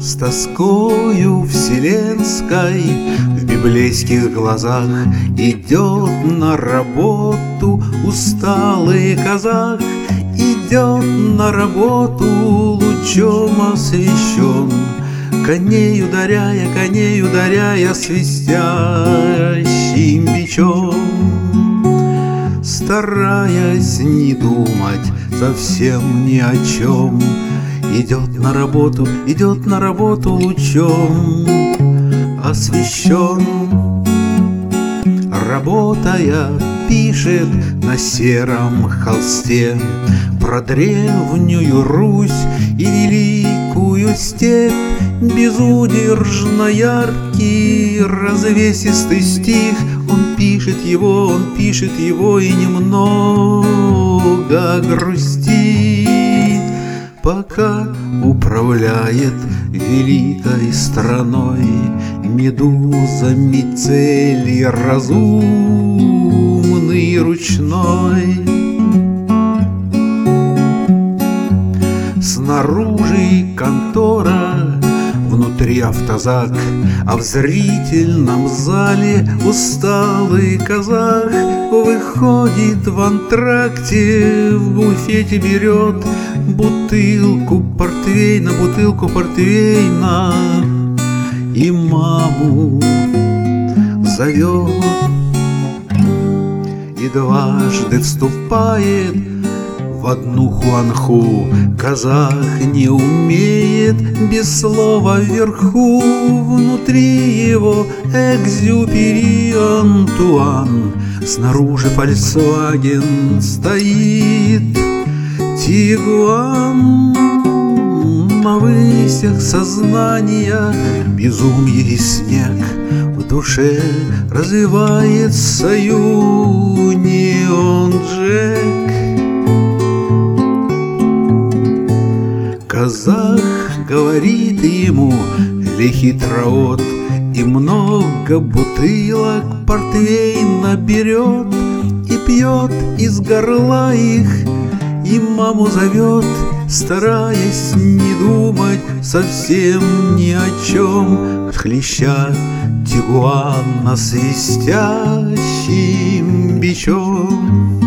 С тоскою вселенской в библейских глазах идет на работу усталый казах. Идет на работу лучом освещен, коней ударяя свистящим бичом. Стараясь не думать совсем ни о чем, идет на работу лучом освещен. Работая, пишет на сером холсте про древнюю Русь и великую степь. Безудержно яркий, развесистый стих. Он пишет его и немного грустит, пока управляет великой страной медузами цели разумный ручной. Снаружи контора, внутри автозак, а в зрительном зале усталый казах выходит в антракте, в буфете берет бутылку портвейна и маму зовет. И дважды вступает в одну хуанху. Казах не умеет без слова вверху. Внутри его Экзюпери Антуан. Снаружи Фольксваген стоит Тигуан. На высях сознания безумье и снег. В душе развивается Юнион Джек. Казах говорит ему лихитроот, и много бутылок портвейна берет, и пьет из горла их, и маму зовет, стараясь не думать совсем ни о чем, от хлеща Тигуана свистящим бичом.